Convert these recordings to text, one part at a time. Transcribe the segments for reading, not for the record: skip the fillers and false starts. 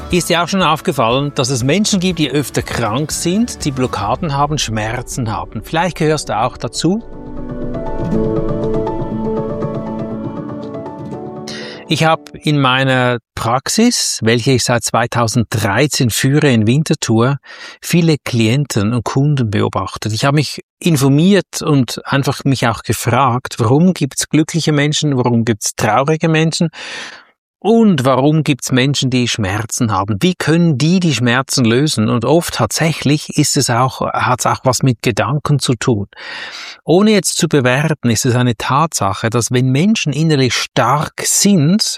Ist dir auch schon aufgefallen, dass es Menschen gibt, die öfter krank sind, die Blockaden haben, Schmerzen haben? Vielleicht gehörst du auch dazu. Ich habe in meiner Praxis, welche ich seit 2013 führe in Winterthur, viele Klienten und Kunden beobachtet. Ich habe mich informiert und einfach mich auch gefragt, warum gibt es glückliche Menschen, warum gibt es traurige Menschen? Und warum gibt's Menschen, die Schmerzen haben? Wie können die Schmerzen lösen? Und oft tatsächlich hat's auch was mit Gedanken zu tun. Ohne jetzt zu bewerten, ist es eine Tatsache, dass wenn Menschen innerlich stark sind,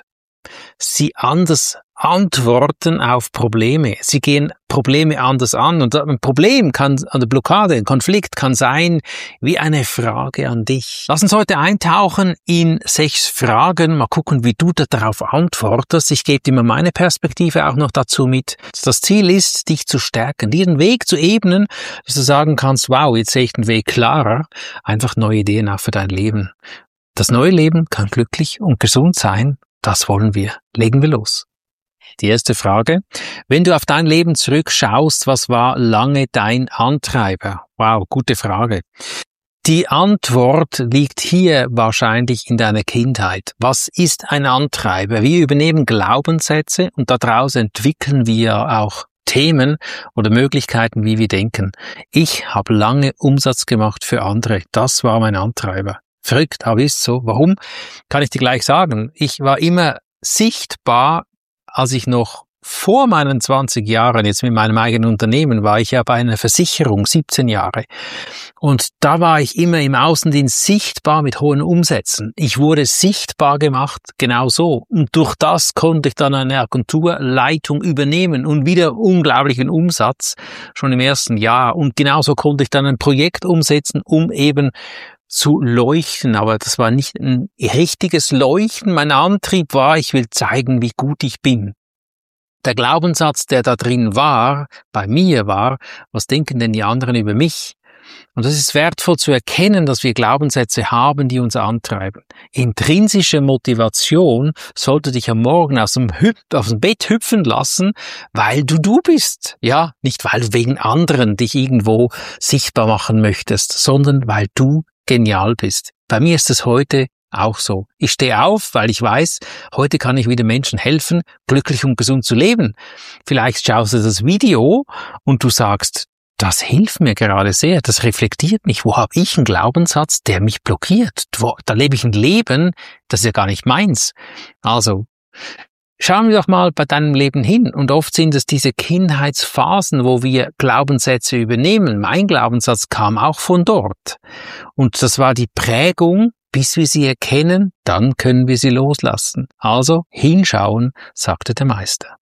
sie anders antworten auf Probleme. Sie gehen Probleme anders an. Und ein Problem eine Blockade, ein Konflikt kann sein wie eine Frage an dich. Lass uns heute eintauchen in 6 Fragen. Mal gucken, wie du darauf antwortest. Ich gebe dir mal meine Perspektive auch noch dazu mit. Das Ziel ist, dich zu stärken, dir den Weg zu ebnen, dass du sagen kannst, wow, jetzt sehe ich den Weg klarer. Einfach neue Ideen auch für dein Leben. Das neue Leben kann glücklich und gesund sein. Das wollen wir. Legen wir los. Die erste Frage. Wenn du auf dein Leben zurückschaust, was war lange dein Antreiber? Wow, gute Frage. Die Antwort liegt hier wahrscheinlich in deiner Kindheit. Was ist ein Antreiber? Wir übernehmen Glaubenssätze und daraus entwickeln wir auch Themen oder Möglichkeiten, wie wir denken. Ich habe lange Umsatz gemacht für andere. Das war mein Antreiber. Verrückt, aber ist so. Warum? Kann ich dir gleich sagen. Ich war immer sichtbar, als ich noch vor meinen 20 Jahren, jetzt mit meinem eigenen Unternehmen, war ich ja bei einer Versicherung, 17 Jahre. Und da war ich immer im Außendienst sichtbar mit hohen Umsätzen. Ich wurde sichtbar gemacht, genau so. Und durch das konnte ich dann eine Agenturleitung übernehmen und wieder unglaublichen Umsatz, schon im ersten Jahr. Und genauso konnte ich dann ein Projekt umsetzen, um eben zu leuchten, aber das war nicht ein richtiges Leuchten. Mein Antrieb war, ich will zeigen, wie gut ich bin. Der Glaubenssatz, der da drin war, bei mir war, was denken denn die anderen über mich? Und das ist wertvoll zu erkennen, dass wir Glaubenssätze haben, die uns antreiben. Intrinsische Motivation sollte dich am Morgen aus dem Bett hüpfen lassen, weil du bist. Ja, nicht weil du wegen anderen dich irgendwo sichtbar machen möchtest, sondern weil du genial bist. Bei mir ist es heute auch so. Ich stehe auf, weil ich weiß, heute kann ich wieder Menschen helfen, glücklich und gesund zu leben. Vielleicht schaust du das Video und du sagst, das hilft mir gerade sehr, das reflektiert mich. Wo habe ich einen Glaubenssatz, der mich blockiert? Da lebe ich ein Leben, das ist ja gar nicht meins. Also, schauen wir doch mal bei deinem Leben hin. Und oft sind es diese Kindheitsphasen, wo wir Glaubenssätze übernehmen. Mein Glaubenssatz kam auch von dort. Und das war die Prägung, bis wir sie erkennen, dann können wir sie loslassen. Also hinschauen, sagte der Meister.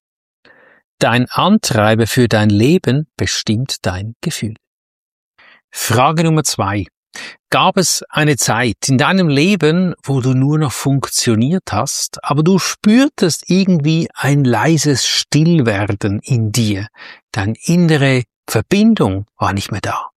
Dein Antreiber für dein Leben bestimmt dein Gefühl. Frage Nummer 2. Gab es eine Zeit in deinem Leben, wo du nur noch funktioniert hast, aber du spürtest irgendwie ein leises Stillwerden in dir? Deine innere Verbindung war nicht mehr da.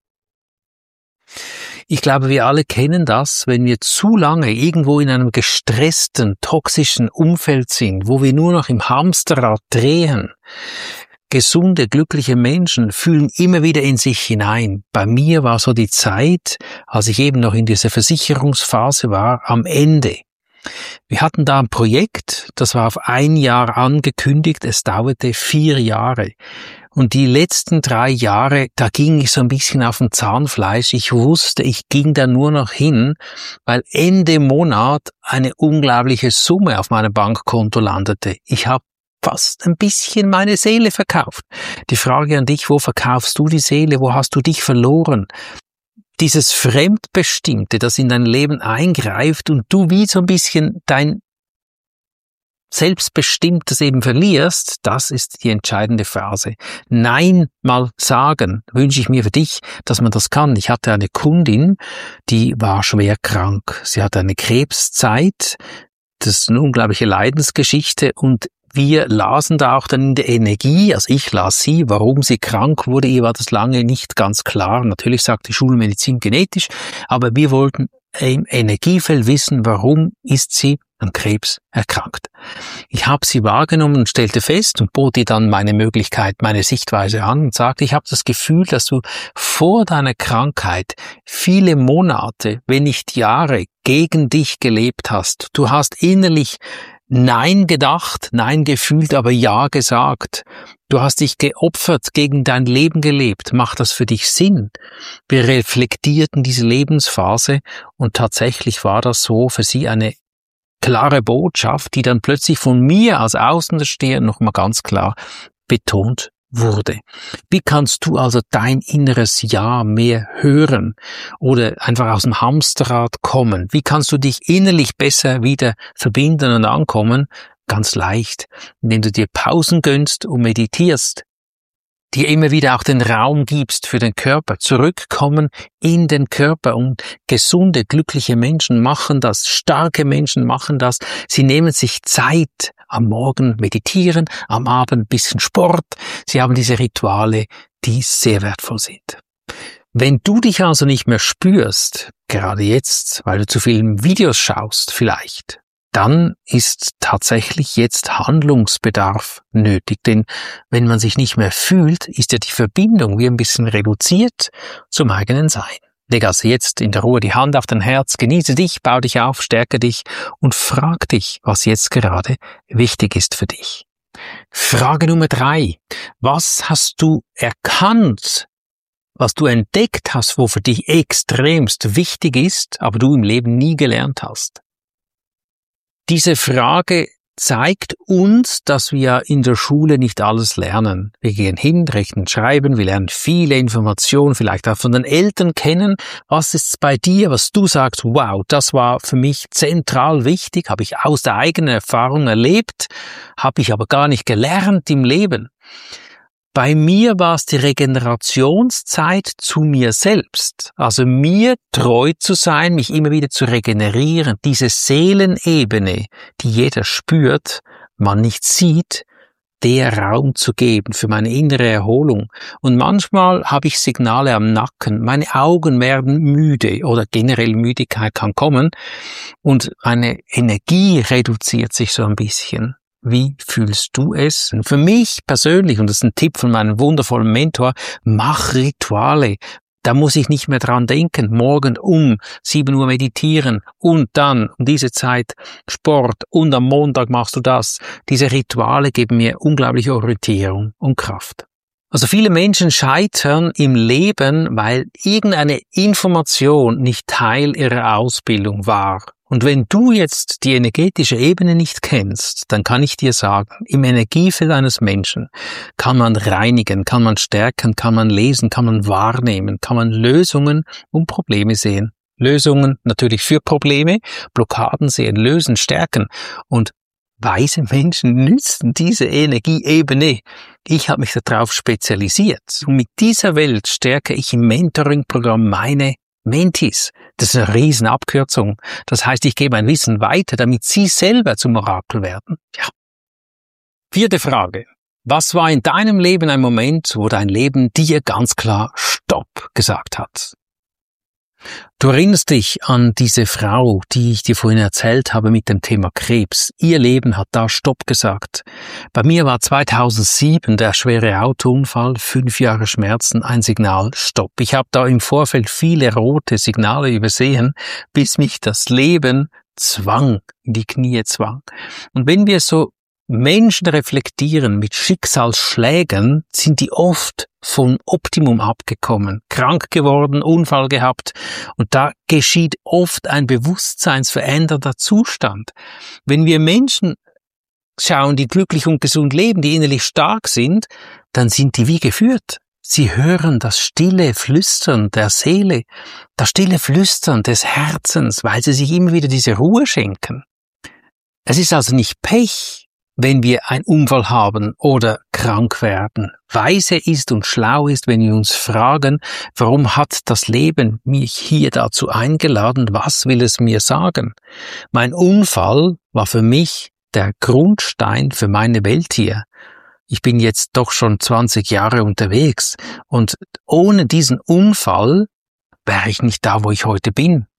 Ich glaube, wir alle kennen das, wenn wir zu lange irgendwo in einem gestressten, toxischen Umfeld sind, wo wir nur noch im Hamsterrad drehen. Gesunde, glückliche Menschen fühlen immer wieder in sich hinein. Bei mir war so die Zeit, als ich eben noch in dieser Versicherungsphase war, am Ende. Wir hatten da ein Projekt, das war auf 1 Jahr angekündigt, es dauerte 4 Jahre. Und die letzten 3 Jahre, da ging ich so ein bisschen auf dem Zahnfleisch. Ich wusste, ich ging da nur noch hin, weil Ende Monat eine unglaubliche Summe auf meinem Bankkonto landete. Ich habe fast ein bisschen meine Seele verkauft. Die Frage an dich, wo verkaufst du die Seele? Wo hast du dich verloren? Dieses Fremdbestimmte, das in dein Leben eingreift und du wie so ein bisschen dein Selbstbestimmtes eben verlierst, das ist die entscheidende Phase. Nein mal sagen, wünsche ich mir für dich, dass man das kann. Ich hatte eine Kundin, die war schwer krank. Sie hatte eine Krebszeit, das ist eine unglaubliche Leidensgeschichte und wir lasen da auch dann in der Energie, also ich las sie, warum sie krank wurde, ihr war das lange nicht ganz klar. Natürlich sagt die Schulmedizin genetisch, aber wir wollten im Energiefeld wissen, warum ist sie an Krebs erkrankt. Ich habe sie wahrgenommen und stellte fest und bot ihr dann meine Möglichkeit, meine Sichtweise an und sagte, ich habe das Gefühl, dass du vor deiner Krankheit viele Monate, wenn nicht Jahre, gegen dich gelebt hast. Du hast innerlich Nein gedacht, Nein gefühlt, aber Ja gesagt. Du hast dich geopfert, gegen dein Leben gelebt. Macht das für dich Sinn? Wir reflektierten diese Lebensphase und tatsächlich war das so für sie eine klare Botschaft, die dann plötzlich von mir als Außensteher nochmal ganz klar betont wurde. Wie kannst du also dein inneres Ja mehr hören oder einfach aus dem Hamsterrad kommen? Wie kannst du dich innerlich besser wieder verbinden und ankommen? Ganz leicht, indem du dir Pausen gönnst und meditierst, dir immer wieder auch den Raum gibst für den Körper, zurückkommen in den Körper. Und gesunde, glückliche Menschen machen das, starke Menschen machen das. Sie nehmen sich Zeit, am Morgen meditieren, am Abend ein bisschen Sport. Sie haben diese Rituale, die sehr wertvoll sind. Wenn du dich also nicht mehr spürst, gerade jetzt, weil du zu vielen Videos schaust vielleicht, dann ist tatsächlich jetzt Handlungsbedarf nötig. Denn wenn man sich nicht mehr fühlt, ist ja die Verbindung wie ein bisschen reduziert zum eigenen Sein. Leg also jetzt in der Ruhe die Hand auf dein Herz, genieße dich, bau dich auf, stärke dich und frag dich, was jetzt gerade wichtig ist für dich. Frage Nummer 3. Was hast du erkannt, was du entdeckt hast, wo für dich extremst wichtig ist, aber du im Leben nie gelernt hast? Diese Frage zeigt uns, dass wir in der Schule nicht alles lernen. Wir gehen hin, rechnen, schreiben, wir lernen viele Informationen, vielleicht auch von den Eltern kennen. Was ist bei dir, was du sagst, wow, das war für mich zentral wichtig, habe ich aus der eigenen Erfahrung erlebt, habe ich aber gar nicht gelernt im Leben. Bei mir war es die Regenerationszeit zu mir selbst, also mir treu zu sein, mich immer wieder zu regenerieren, diese Seelenebene, die jeder spürt, man nicht sieht, der Raum zu geben für meine innere Erholung. Und manchmal habe ich Signale am Nacken, meine Augen werden müde oder generell Müdigkeit kann kommen und meine Energie reduziert sich so ein bisschen. Wie fühlst du es? Und für mich persönlich, und das ist ein Tipp von meinem wundervollen Mentor, mach Rituale. Da muss ich nicht mehr dran denken. Morgen um 7 Uhr meditieren und dann um diese Zeit Sport und am Montag machst du das. Diese Rituale geben mir unglaubliche Orientierung und Kraft. Also viele Menschen scheitern im Leben, weil irgendeine Information nicht Teil ihrer Ausbildung war. Und wenn du jetzt die energetische Ebene nicht kennst, dann kann ich dir sagen, im Energiefeld eines Menschen kann man reinigen, kann man stärken, kann man lesen, kann man wahrnehmen, kann man Lösungen und Probleme sehen. Lösungen natürlich für Probleme, Blockaden sehen, lösen, stärken. Und weise Menschen nützen diese Energieebene. Ich habe mich darauf spezialisiert. Und mit dieser Welt stärke ich im Mentoring-Programm meine Mentees. Das ist eine Riesenabkürzung. Das heißt, ich gebe mein Wissen weiter, damit sie selber zum Orakel werden. Ja. 4. Frage. Was war in deinem Leben ein Moment, wo dein Leben dir ganz klar Stopp gesagt hat? Du erinnerst dich an diese Frau, die ich dir vorhin erzählt habe mit dem Thema Krebs. Ihr Leben hat da Stopp gesagt. Bei mir war 2007 der schwere Autounfall, 5 Jahre Schmerzen, ein Signal Stopp. Ich habe da im Vorfeld viele rote Signale übersehen, bis mich das Leben zwang, in die Knie zwang. Und wenn wir so Menschen reflektieren mit Schicksalsschlägen, sind die oft vom Optimum abgekommen, krank geworden, Unfall gehabt und da geschieht oft ein bewusstseinsverändernder Zustand. Wenn wir Menschen schauen, die glücklich und gesund leben, die innerlich stark sind, dann sind die wie geführt. Sie hören das stille Flüstern der Seele, das stille Flüstern des Herzens, weil sie sich immer wieder diese Ruhe schenken. Es ist also nicht Pech, wenn wir einen Unfall haben oder krank werden. Weise ist und schlau ist, wenn wir uns fragen, warum hat das Leben mich hier dazu eingeladen? Was will es mir sagen? Mein Unfall war für mich der Grundstein für meine Welt hier. Ich bin jetzt doch schon 20 Jahre unterwegs und ohne diesen Unfall wäre ich nicht da, wo ich heute bin.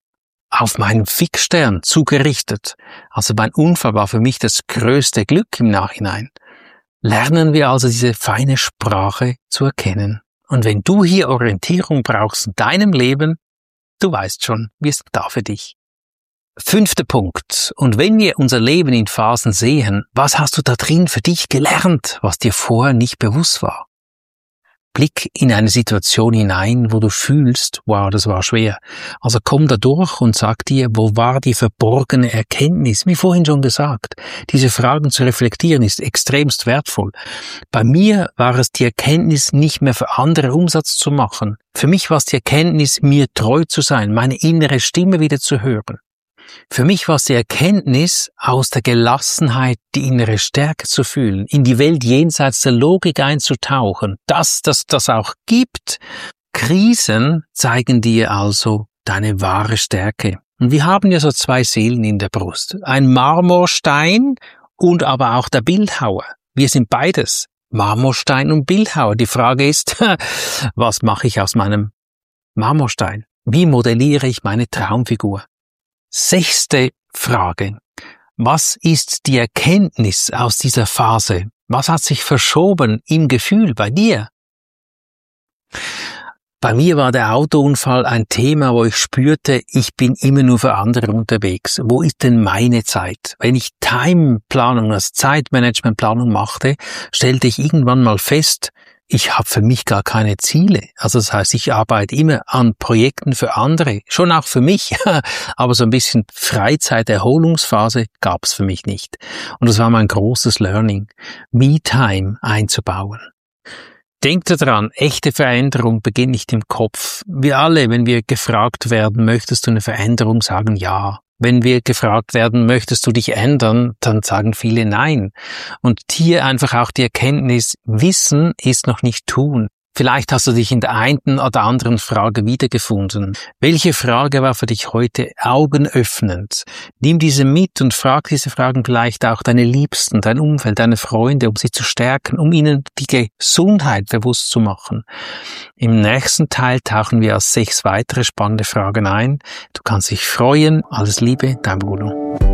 auf meinen Fixstern zugerichtet. Also mein Unfall war für mich das größte Glück im Nachhinein. Lernen wir also diese feine Sprache zu erkennen. Und wenn du hier Orientierung brauchst in deinem Leben, du weißt schon, wir sind da für dich. 5. Punkt. Und wenn wir unser Leben in Phasen sehen, was hast du da drin für dich gelernt, was dir vorher nicht bewusst war? Blick in eine Situation hinein, wo du fühlst, wow, das war schwer. Also komm da durch und sag dir, wo war die verborgene Erkenntnis? Wie vorhin schon gesagt, diese Fragen zu reflektieren ist extremst wertvoll. Bei mir war es die Erkenntnis, nicht mehr für andere Umsatz zu machen. Für mich war es die Erkenntnis, mir treu zu sein, meine innere Stimme wieder zu hören. Für mich war es die Erkenntnis, aus der Gelassenheit die innere Stärke zu fühlen, in die Welt jenseits der Logik einzutauchen, dass das auch gibt. Krisen zeigen dir also deine wahre Stärke. Und wir haben ja so 2 Seelen in der Brust. Ein Marmorstein und aber auch der Bildhauer. Wir sind beides. Marmorstein und Bildhauer. Die Frage ist, was mache ich aus meinem Marmorstein? Wie modelliere ich meine Traumfigur? 6. Frage. Was ist die Erkenntnis aus dieser Phase? Was hat sich verschoben im Gefühl bei dir? Bei mir war der Autounfall ein Thema, wo ich spürte, ich bin immer nur für andere unterwegs. Wo ist denn meine Zeit? Wenn ich Timeplanung, also Zeitmanagementplanung machte, stellte ich irgendwann mal fest, ich habe für mich gar keine Ziele. Also das heißt, ich arbeite immer an Projekten für andere, schon auch für mich, aber so ein bisschen Freizeit-Erholungsphase gab es für mich nicht. Und das war mein großes Learning, Me-Time einzubauen. Denkt daran, echte Veränderung beginnt nicht im Kopf. Wir alle, wenn wir gefragt werden, möchtest du eine Veränderung, sagen ja. Wenn wir gefragt werden, möchtest du dich ändern, dann sagen viele nein. Und hier einfach auch die Erkenntnis, Wissen ist noch nicht tun. Vielleicht hast du dich in der einen oder anderen Frage wiedergefunden. Welche Frage war für dich heute augenöffnend? Nimm diese mit und frag diese Fragen vielleicht auch deine Liebsten, dein Umfeld, deine Freunde, um sie zu stärken, um ihnen die Gesundheit bewusst zu machen. Im nächsten Teil tauchen wir auf 6 weitere spannende Fragen ein. Du kannst dich freuen. Alles Liebe, dein Bruno.